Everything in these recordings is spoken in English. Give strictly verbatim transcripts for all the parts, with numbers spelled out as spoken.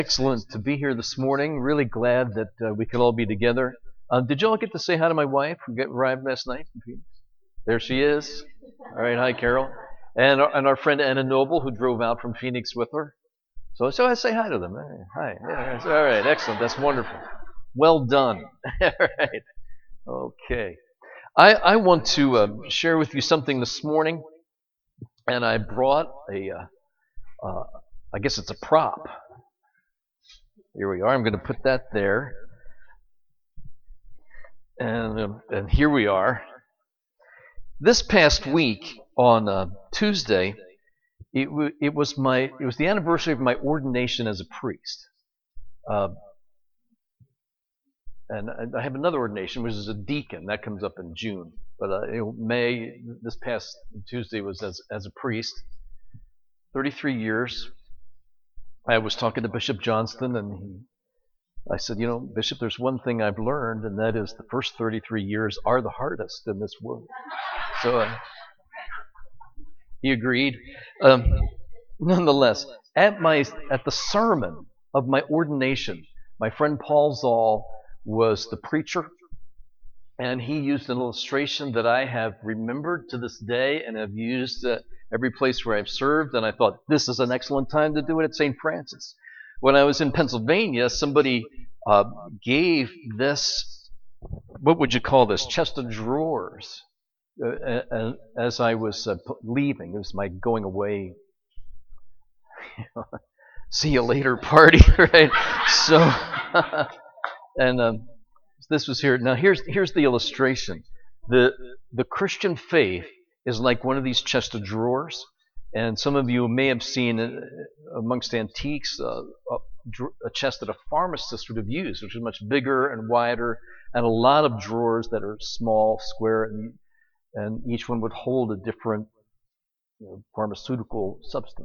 Excellent to be here this morning. Really glad that uh, we could all be together. Uh, did you all get to say hi to my wife who get arrived last night from Phoenix? There she is. All right, hi, Carol. And our, and our friend Anna Noble who drove out from Phoenix with her. So, so I say hi to them. Hi. Yeah, all right, excellent. That's wonderful. Well done. All right. Okay. I, I want to uh, share with you something this morning, and I brought a, uh, uh, I guess it's a prop. Here we are. I'm going to put that there. And, um, and here we are. This past week on uh, Tuesday, it, w- it was my it was the anniversary of my ordination as a priest. Uh, and I have another ordination, which is a deacon. That comes up in June. But uh, it, May, this past Tuesday was as, as a priest. thirty-three years. I was talking to Bishop Johnston, and he I said, you know, Bishop, there's one thing I've learned, and that is the first thirty-three years are the hardest in this world. So uh, he agreed. Um, nonetheless, at my at the sermon of my ordination, my friend Paul Zoll was the preacher, and he used an illustration that I have remembered to this day and have used uh, every place where I've served, and I thought, this is an excellent time to do it at Saint Francis. When I was in Pennsylvania, somebody uh, gave this, what would you call this, chest of drawers, uh, as I was uh, leaving. It was my going away, see you later party, right? So, and um, this was here. Now here's here's the illustration. The the Christian faith is like one of these chest of drawers. And some of you may have seen uh, amongst antiques uh, a, a chest that a pharmacist would have used, which is much bigger and wider, and a lot of drawers that are small, square, and, and each one would hold a different you know, pharmaceutical substance.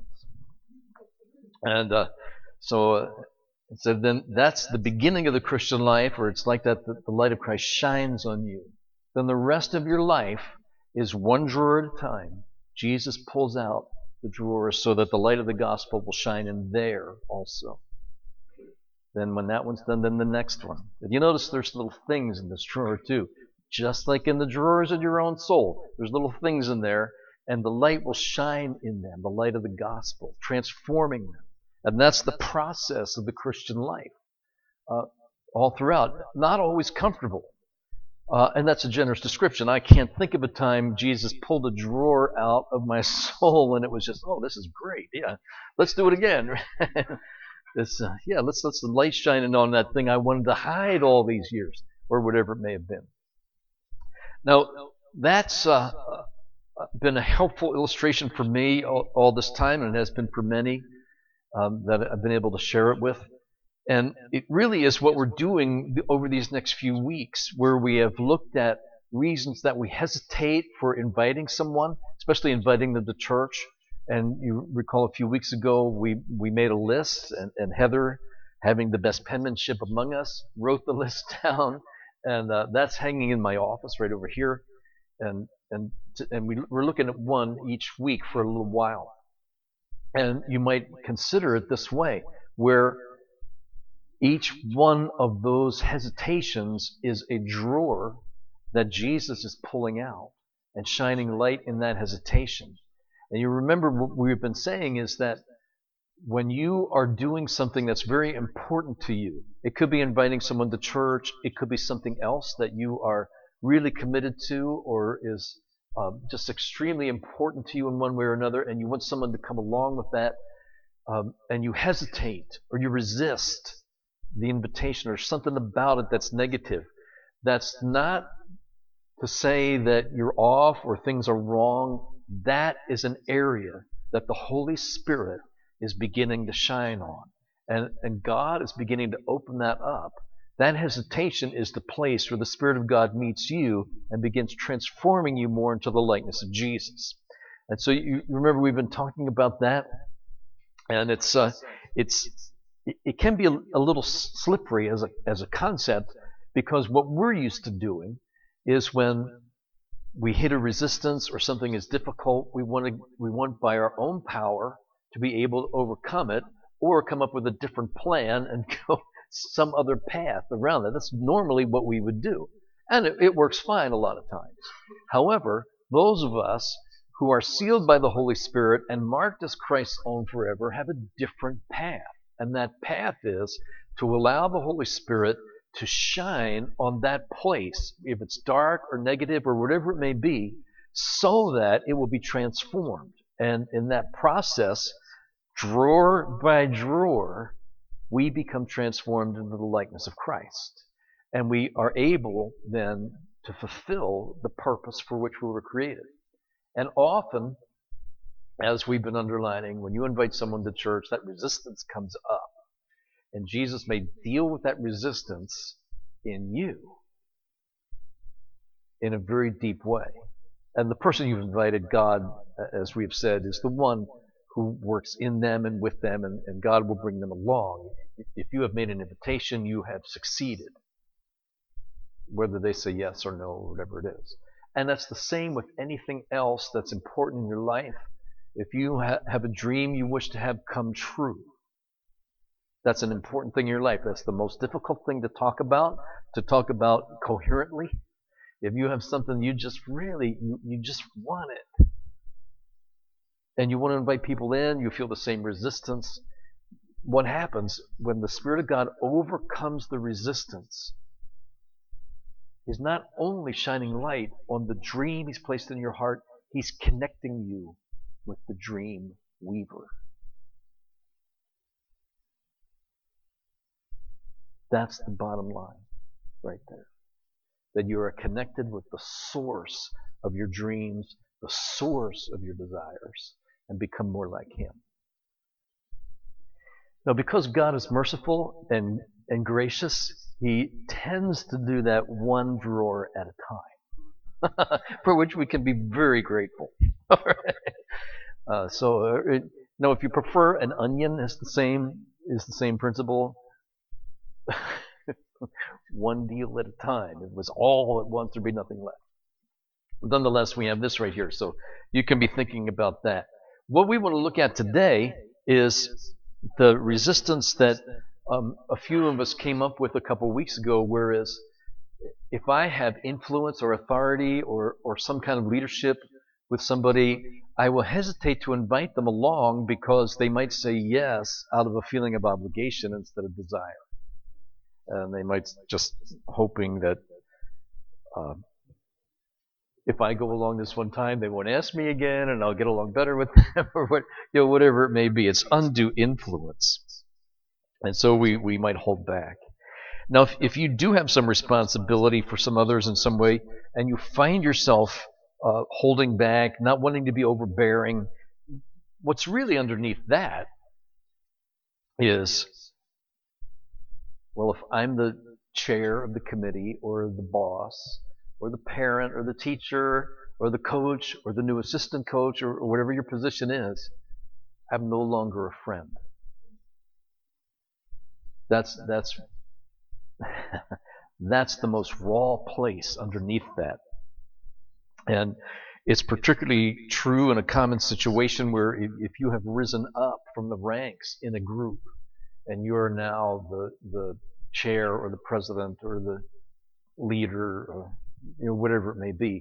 And uh, so, uh, so then that's the beginning of the Christian life, where it's like that, the, the light of Christ shines on you. Then the rest of your life is one drawer at a time. Jesus pulls out the drawers so that the light of the gospel will shine in there also. Then when that one's done, then the next one. But you notice there's little things in this drawer too. Just like in the drawers of your own soul, there's little things in there, and the light will shine in them, the light of the gospel, transforming them. And that's the process of the Christian life, uh, all throughout. Not always comfortable. Uh, and that's a generous description. I can't think of a time Jesus pulled a drawer out of my soul and it was just, oh, this is great. Yeah, let's do it again. This, uh, yeah, let's let the light shining on that thing I wanted to hide all these years, or whatever it may have been. Now, that's uh, been a helpful illustration for me all, all this time, and it has been for many um, that I've been able to share it with. And it really is what we're doing over these next few weeks, where we have looked at reasons that we hesitate for inviting someone, especially inviting them to church. And you recall a few weeks ago, we, we made a list, and, and Heather, having the best penmanship among us, wrote the list down. And uh, that's hanging in my office right over here. And, and, and we, we're looking at one each week for a little while. And you might consider it this way, where each one of those hesitations is a drawer that Jesus is pulling out and shining light in that hesitation. And you remember what we've been saying is that when you are doing something that's very important to you, it could be inviting someone to church, it could be something else that you are really committed to or is uh, just extremely important to you in one way or another, and you want someone to come along with that, um, and you hesitate or you resist the invitation or something about it that's negative. That's not to say that you're off or things are wrong. That is an area that the Holy Spirit is beginning to shine on. And, and God is beginning to open that up. That hesitation is the place where the Spirit of God meets you and begins transforming you more into the likeness of Jesus. And so you, you remember we've been talking about that. And it's uh, it's it can be a, a little slippery as a as a concept, because what we're used to doing is when we hit a resistance or something is difficult, we want to we want by our own power to be able to overcome it or come up with a different plan and go some other path around that. That's normally what we would do. And it, it works fine a lot of times. However, those of us who are sealed by the Holy Spirit and marked as Christ's own forever have a different path. And that path is to allow the Holy Spirit to shine on that place, if it's dark or negative or whatever it may be, so that it will be transformed. And in that process, drawer by drawer, we become transformed into the likeness of Christ. And we are able then to fulfill the purpose for which we were created. And often, as we've been underlining, when you invite someone to church, that resistance comes up. And Jesus may deal with that resistance in you in a very deep way. And the person you've invited, God, as we have said, is the one who works in them and with them, and, and God will bring them along. If you have made an invitation, you have succeeded, whether they say yes or no, or whatever it is. And that's the same with anything else that's important in your life. If you ha- have a dream you wish to have come true, that's an important thing in your life. That's the most difficult thing to talk about, to talk about coherently. If you have something you just really, you, you just want it, and you want to invite people in, you feel the same resistance. What happens when the Spirit of God overcomes the resistance is not only shining light on the dream He's placed in your heart, He's connecting you with the dream weaver. That's the bottom line right there. That you are connected with the source of your dreams, the source of your desires, and become more like Him. Now, because God is merciful and, and gracious, He tends to do that one drawer at a time, for which we can be very grateful. uh, so, uh, it, no, if you prefer an onion, is the same is the same principle. One deal at a time. It was all at once, there'd be nothing left. Nonetheless, we have this right here, so you can be thinking about that. What we want to look at today is the resistance that um, a few of us came up with a couple weeks ago, whereas if I have influence or authority or, or some kind of leadership with somebody, I will hesitate to invite them along because they might say yes out of a feeling of obligation instead of desire. And they might just hoping that uh, if I go along this one time, they won't ask me again, and I'll get along better with them, or what, you know, whatever it may be. It's undue influence, and so we, we might hold back. Now, if, if you do have some responsibility for some others in some way, and you find yourself uh, holding back, not wanting to be overbearing, what's really underneath that is, well, if I'm the chair of the committee or the boss or the parent or the teacher or the coach or the new assistant coach or, or whatever your position is, I'm no longer a friend. That's that's that's the most raw place underneath that. And it's particularly true in a common situation where if, if you have risen up from the ranks in a group and you're now the the chair or the president or the leader or you know, whatever it may be,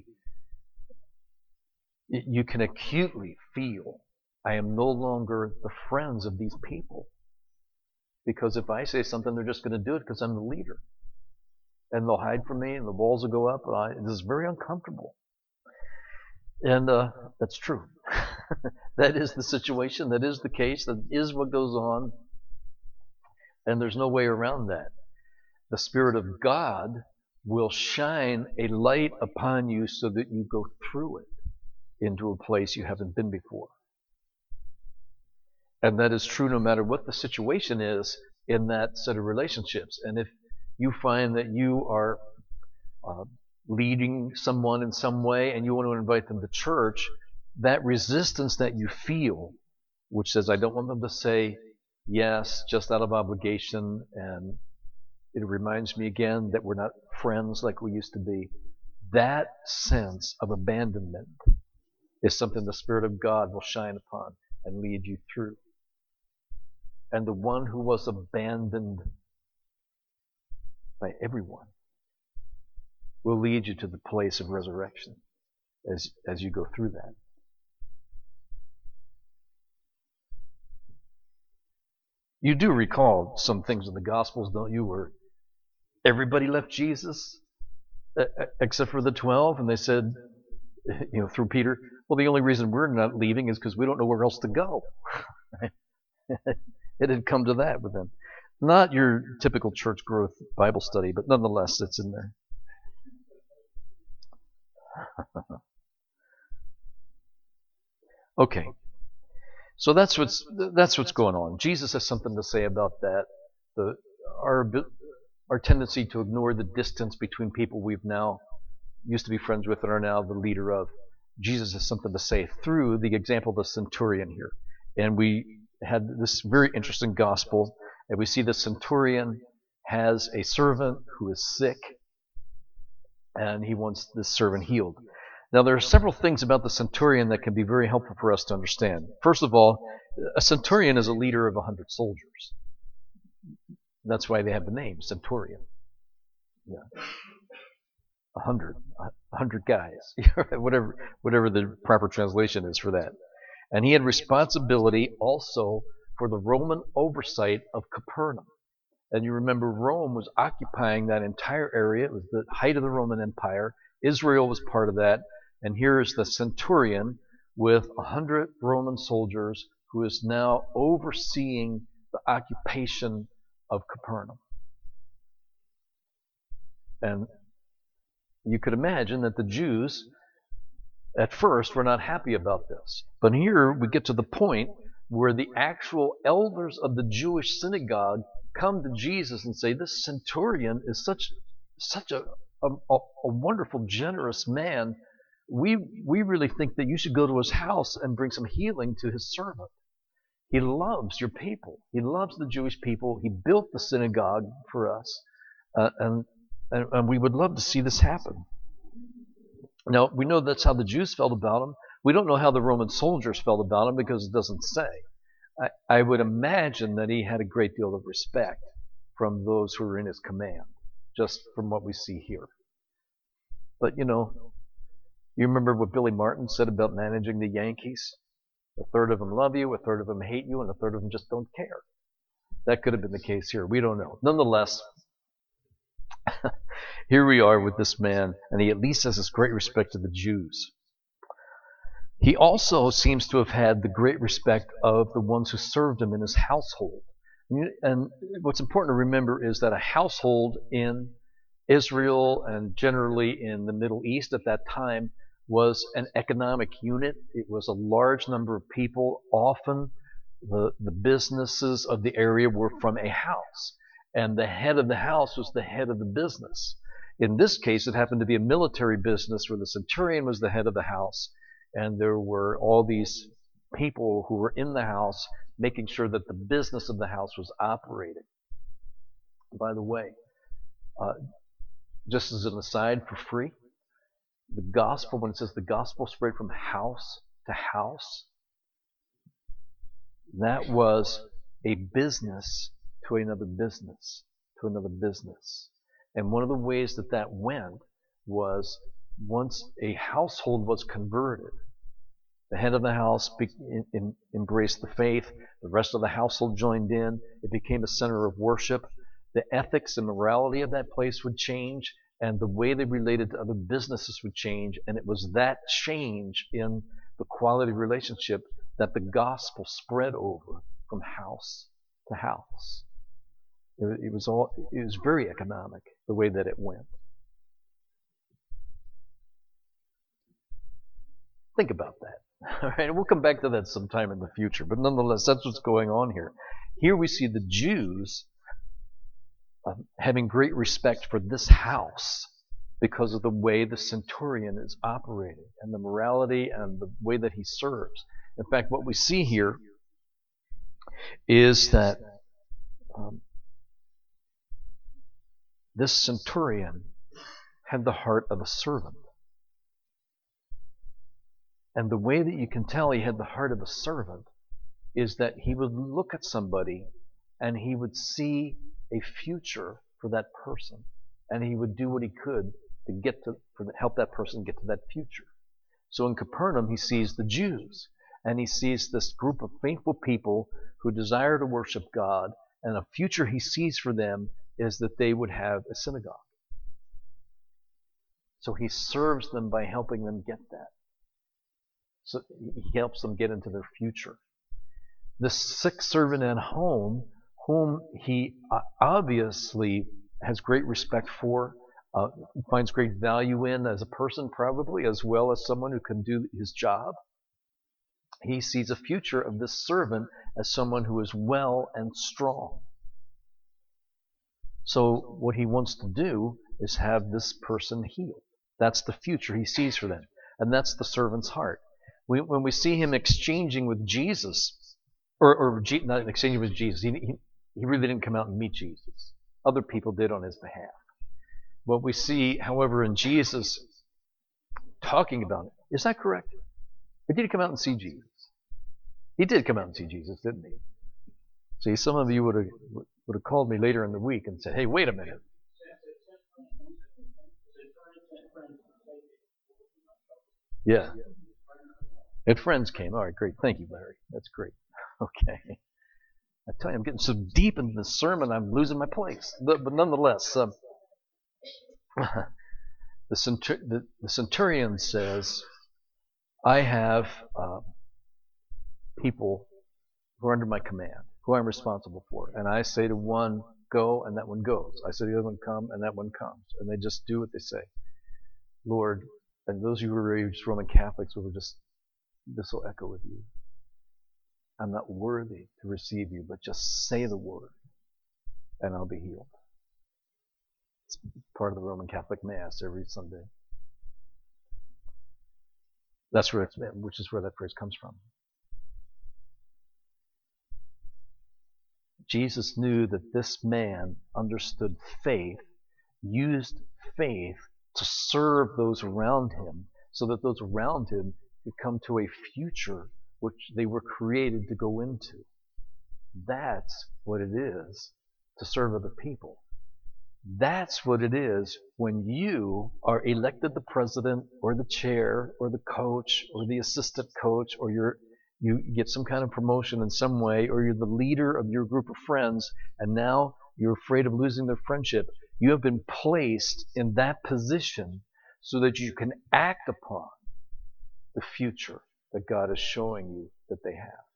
you can acutely feel, I am no longer the friends of these people. Because if I say something, they're just going to do it because I'm the leader. And they'll hide from me and the walls will go up. And I, this is very uncomfortable. And uh, that's true. That is the situation. That is the case. That is what goes on. And there's no way around that. The Spirit of God will shine a light upon you so that you go through it into a place you haven't been before. And that is true no matter what the situation is in that set of relationships. And if you find that you are uh, leading someone in some way and you want to invite them to church, that resistance that you feel, which says, I don't want them to say yes just out of obligation, and it reminds me again that we're not friends like we used to be, that sense of abandonment is something the Spirit of God will shine upon and lead you through. and the one who was abandoned by everyone will lead you to the place of resurrection as, as you go through that. You do recall some things in the Gospels, don't you, where everybody left Jesus except for the twelve, and they said, you know, through Peter, well, the only reason we're not leaving is because we don't know where else to go. It had come to that with them. Not your typical church growth Bible study, but nonetheless, it's in there. Okay, so that's what's that's what's going on. Jesus has something to say about that. The our our tendency to ignore the distance between people we've now used to be friends with and are now the leader of. Jesus has something to say through the example of the centurion here. And we had this very interesting gospel, and we see the centurion has a servant who is sick, and he wants this servant healed. Now, there are several things about the centurion that can be very helpful for us to understand. First of all, a centurion is a leader of a hundred soldiers. That's why they have the name, centurion. Yeah. A hundred, a hundred guys, whatever, whatever the proper translation is for that. And he had responsibility also for the Roman oversight of Capernaum. And you remember Rome was occupying that entire area. It was the height of the Roman Empire. Israel was part of that. And here is the centurion with a hundred Roman soldiers who is now overseeing the occupation of Capernaum. And you could imagine that the Jews at first were not happy about this. But here we get to the point where the actual elders of the Jewish synagogue come to Jesus and say, this centurion is such such a, a, a wonderful, generous man. We, we really think that you should go to his house and bring some healing to his servant. He loves your people. He loves the Jewish people. He built the synagogue for us. Uh, and, and, and we would love to see this happen. Now, we know that's how the Jews felt about him. We don't know how the Roman soldiers felt about him because it doesn't say. I, I would imagine that he had a great deal of respect from those who were in his command, just from what we see here. But, you know, you remember what Billy Martin said about managing the Yankees? A third of them love you, a third of them hate you, and a third of them just don't care. That could have been the case here. We don't know. Nonetheless, here we are with this man, and he at least has this great respect to the Jews. He also seems to have had the great respect of the ones who served him in his household. And what's important to remember is that a household in Israel and generally in the Middle East at that time was an economic unit. It was a large number of people. Often the, the businesses of the area were from a house, and the head of the house was the head of the business. In this case, it happened to be a military business where the centurion was the head of the house, and there were all these people who were in the house making sure that the business of the house was operating. By the way, uh, just as an aside for free, the gospel, when it says the gospel spread from house to house, that was a business to another business, to another business. And one of the ways that that went was once a household was converted, the head of the house be, in, in, embraced the faith, the rest of the household joined in, it became a center of worship. The ethics and morality of that place would change, and the way they related to other businesses would change, and it was that change in the quality of relationship that the gospel spread over from house to house. It, it was all it was very economic the way that it went. Think about that. All right, we'll come back to that sometime in the future, but nonetheless, that's what's going on here. Here we see the Jews Um, having great respect for this house because of the way the centurion is operating and the morality and the way that he serves. In fact, what we see here is that um, this centurion had the heart of a servant. And the way that you can tell he had the heart of a servant is that he would look at somebody and he would see a future for that person, and he would do what he could to get to for help that person get to that future. So in Capernaum, he sees the Jews, and he sees this group of faithful people who desire to worship God, and a future he sees for them is that they would have a synagogue. So he serves them by helping them get that. So he helps them get into their future. The sick servant at home, whom he obviously has great respect for, uh, finds great value in as a person probably, as well as someone who can do his job. He sees a future of this servant as someone who is well and strong. So what he wants to do is have this person healed. That's the future he sees for them. And that's the servant's heart. We, when we see him exchanging with Jesus, or, or not exchanging with Jesus, he, he, he really didn't come out and meet Jesus. Other people did on his behalf. What we see, however, in Jesus talking about it, is that correct? Or did he come out and see Jesus? He did come out and see Jesus, didn't he? See, some of you would have would have called me later in the week and said, "Hey, wait a minute." Yeah. And friends came. All right, great. Thank you, Larry. That's great. Okay. I tell you, I'm getting so deep into the sermon, I'm losing my place. But, but nonetheless, um, the, centur- the, the centurion says, I have uh, people who are under my command, who I'm responsible for. And I say to one, go, and that one goes. I say to the other one, come, and that one comes. And they just do what they say. Lord, and those of you who are raised Roman Catholics will just, this will echo with you. I'm not worthy to receive you, but just say the word, and I'll be healed. It's part of the Roman Catholic Mass every Sunday. That's where it's, which is where that phrase comes from. Jesus knew that this man understood faith, used faith to serve those around him, so that those around him could come to a future which they were created to go into. That's what it is to serve other people. That's what it is when you are elected the president or the chair or the coach or the assistant coach, or you're, you get some kind of promotion in some way, or you're the leader of your group of friends, and now you're afraid of losing their friendship. You have been placed in that position so that you can act upon the future that God is showing you that they have.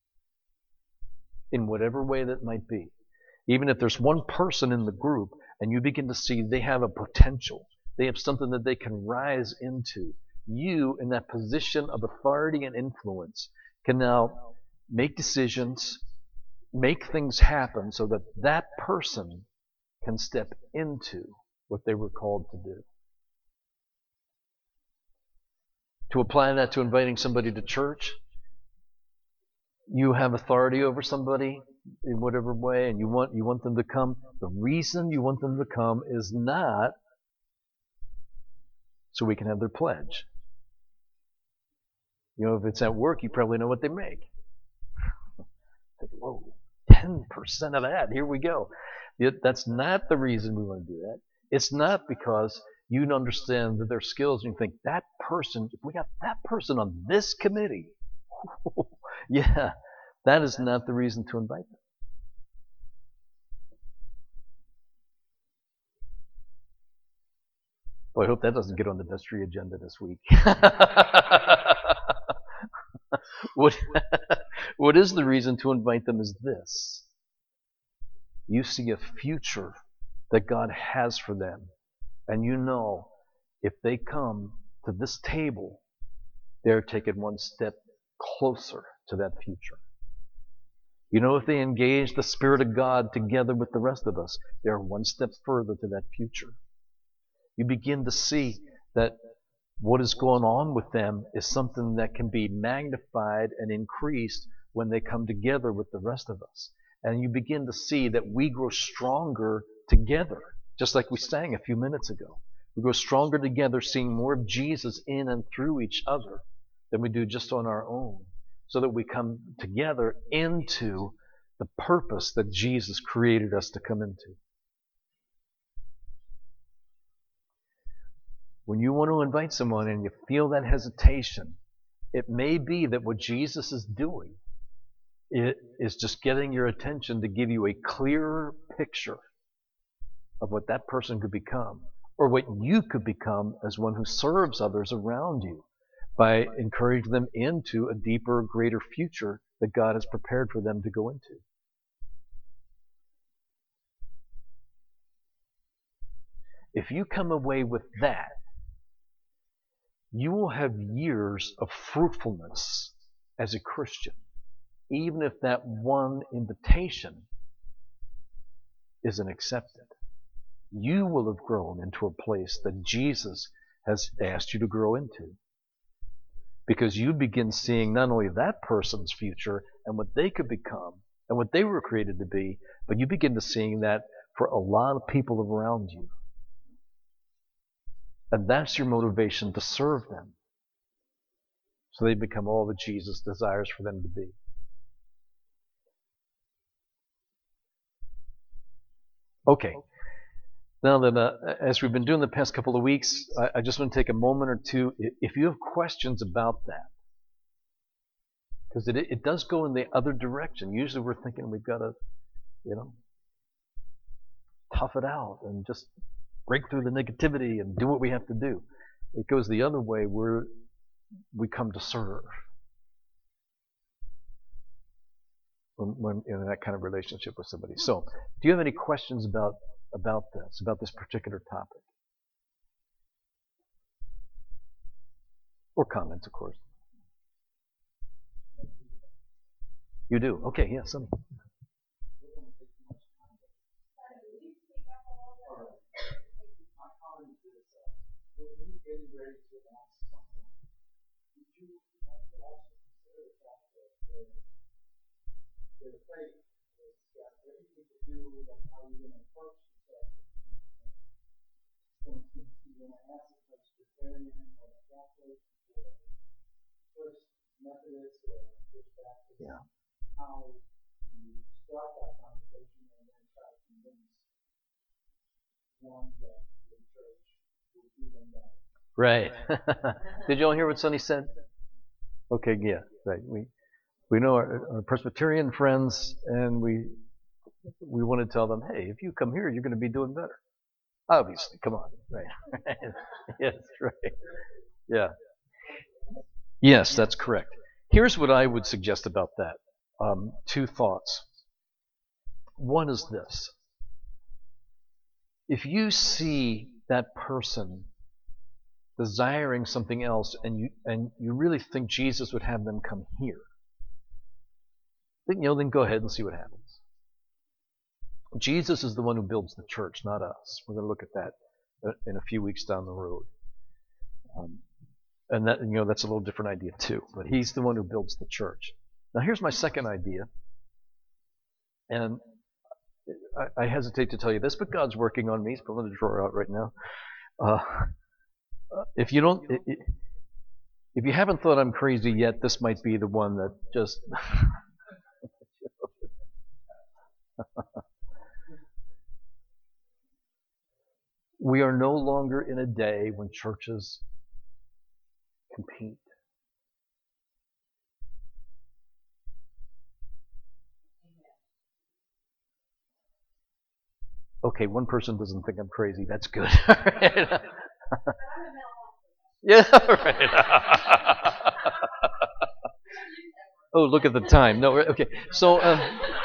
In whatever way that might be. Even if there's one person in the group and you begin to see they have a potential, they have something that they can rise into, you in that position of authority and influence can now make decisions, make things happen so that that person can step into what they were called to do. To apply that to inviting somebody to church, you have authority over somebody in whatever way, and you want you want them to come. The reason you want them to come is not so we can have their pledge. You know, if it's at work, you probably know what they make. Think, whoa, ten percent of that, here we go. That's not the reason we want to do that. It's not because you understand that their skills and you think, that person, if we got that person on this committee, yeah, that is not the reason to invite them. Well, I hope that doesn't get on the vestry agenda this week. what, what is the reason to invite them is this. You see a future that God has for them. And you know, if they come to this table, they're taking one step closer to that future. You know, if they engage the Spirit of God together with the rest of us, they're one step further to that future. You begin to see that what is going on with them is something that can be magnified and increased when they come together with the rest of us. And you begin to see that we grow stronger together, just like we sang a few minutes ago. We grow stronger together, seeing more of Jesus in and through each other than we do just on our own. so that we come together into the purpose that Jesus created us to come into. When you want to invite someone and you feel that hesitation, it may be that what Jesus is doing it is just getting your attention to give you a clearer picture of what that person could become, or what you could become as one who serves others around you by encouraging them into a deeper, greater future that God has prepared for them to go into. If you come away with that, you will have years of fruitfulness as a Christian, even if that one invitation isn't accepted. You will have grown into a place that Jesus has asked you to grow into, because you begin seeing not only that person's future and what they could become and what they were created to be, but you begin to seeing that for a lot of people around you. And that's your motivation to serve them, so they become all that Jesus desires for them to be. Okay. Now that, uh, as we've been doing the past couple of weeks, I, I just want to take a moment or two. If you have questions about that, because it, it does go in the other direction. Usually we're thinking we've got to, you know, tough it out and just break through the negativity and do what we have to do. It goes the other way, where we come to serve when, when in that kind of relationship with somebody. So, do you have any questions about about this, about this particular topic? Or comments, of course. You do? Okay, yeah, some. Yeah. How you start that conversation and then try to convince one that the church will do them better. Right. Did you all hear what Sonny said? Okay, yeah, right. We we know our, our Presbyterian friends, and we we want to tell them, hey, if you come here, you're going to be doing better. Obviously, come on, right? Yes, right. Yeah. Yes, that's correct. Here's what I would suggest about that. Um, two thoughts. One is this. If you see that person desiring something else, and you and you really think Jesus would have them come here, then, you know, then go ahead and see what happens. Jesus is the one who builds the church, not us. We're going to look at that in a few weeks down the road. Um, and that, you know, that's a little different idea too. But he's the one who builds the church. Now here's my second idea. And I, I hesitate to tell you this, but God's working on me. He's pulling the drawer out right now. Uh, if you don't, if you haven't thought I'm crazy yet, this might be the one that just. We are no longer in a day when churches compete. Okay, one person doesn't think I'm crazy. That's good. Yeah, right. Oh, look at the time. No, okay. So, um,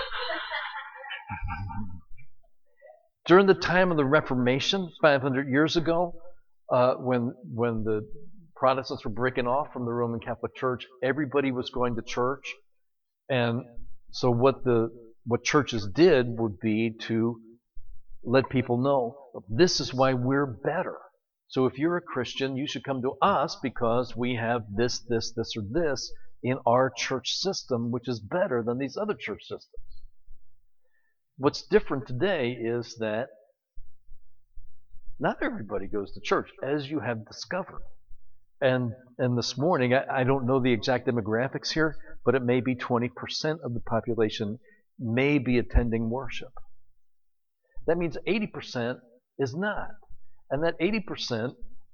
during the time of the Reformation, five hundred years ago, uh, when when the Protestants were breaking off from the Roman Catholic Church, everybody was going to church, and so what the what churches did would be to let people know, this is why we're better. So if you're a Christian, you should come to us because we have this, this, this, or this in our church system, which is better than these other church systems. What's different today is that not everybody goes to church, as you have discovered. And and this morning, I, I don't know the exact demographics here, but it may be twenty percent of the population may be attending worship. That means eighty percent is not. And that eighty percent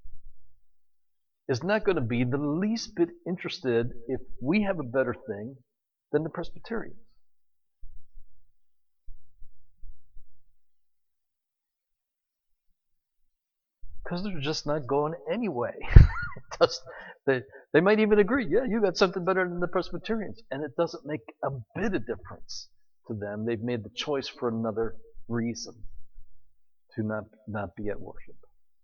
is not going to be the least bit interested if we have a better thing than the Presbyterians. Because they're just not going anyway. they, they might even agree, yeah, you got something better than the Presbyterians. And it doesn't make a bit of difference to them. They've made the choice for another reason to not, not be at worship.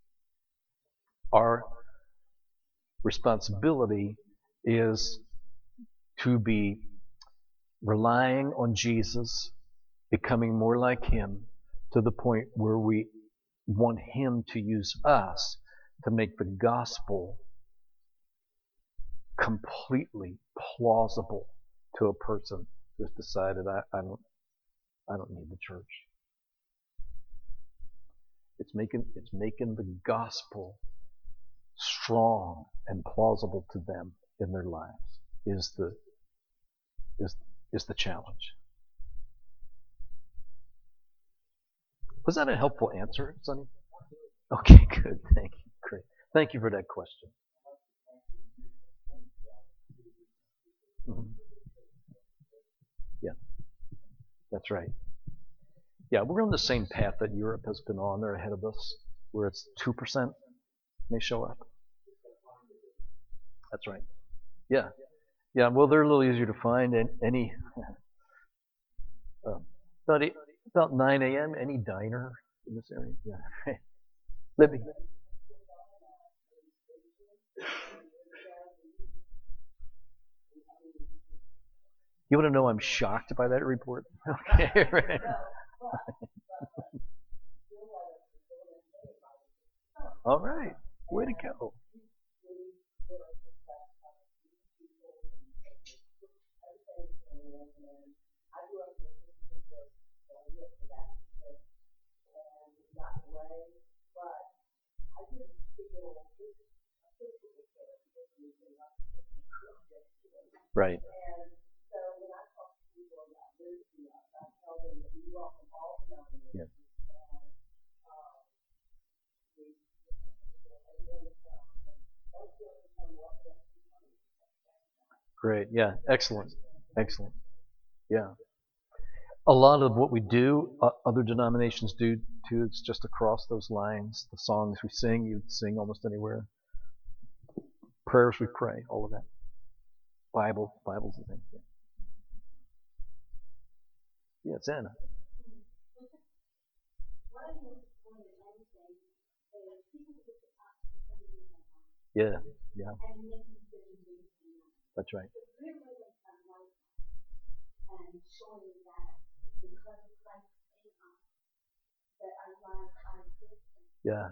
Our responsibility is to be relying on Jesus, becoming more like Him to the point where we want Him to use us to make the gospel completely plausible to a person who's decided, I, I don't I don't need the church. It's making it's making the gospel strong and plausible to them in their lives is the is is the challenge. Was that a helpful answer, Sonny? Okay, good. Thank you. Great. Thank you for that question. Mm-hmm. Yeah, that's right. Yeah, we're on the same path that Europe has been on. They're ahead of us, where it's two percent may show up. That's right. Yeah. Yeah, well, they're a little easier to find. And any, uh, about, eight, about nine a.m., any diner in this area? Yeah. Libby. You want to know I'm shocked by that report? Okay, right. All right. Way to go. Right. Yeah. Great. Yeah. Excellent. Excellent. Yeah. A lot of what we do, uh, other denominations do too. It's just across those lines. The songs we sing, you sing almost anywhere. Prayers we pray, all of that. Bible, Bible's the thing. Yeah, yeah, it's Anna. Yeah, yeah. That's right. Yeah.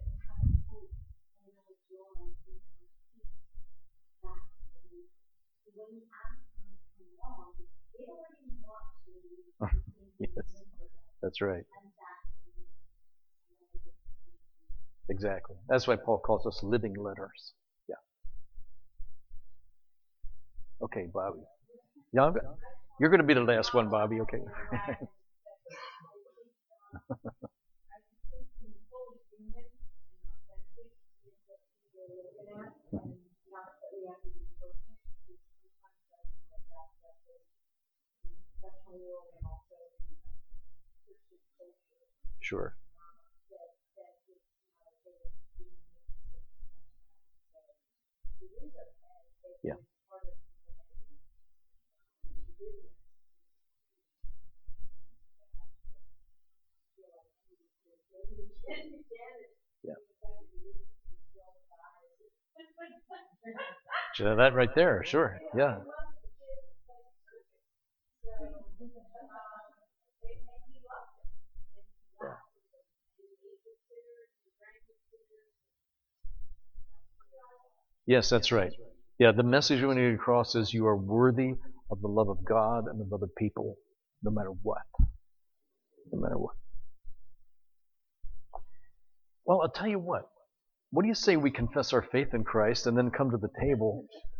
Yes, that's right. Exactly. That's why Paul calls us living letters. Yeah. Okay, Bobby. Yeah, I'm, you're going to be the last one, Bobby. Okay. Sure. Yeah. Yeah. So that right there, sure. Yeah. Yes, that's right. Yeah, the message we need to across is you are worthy of the love of God and of other people, no matter what. No matter what. Well, I'll tell you what. what do you say we confess our faith in Christ and then come to the table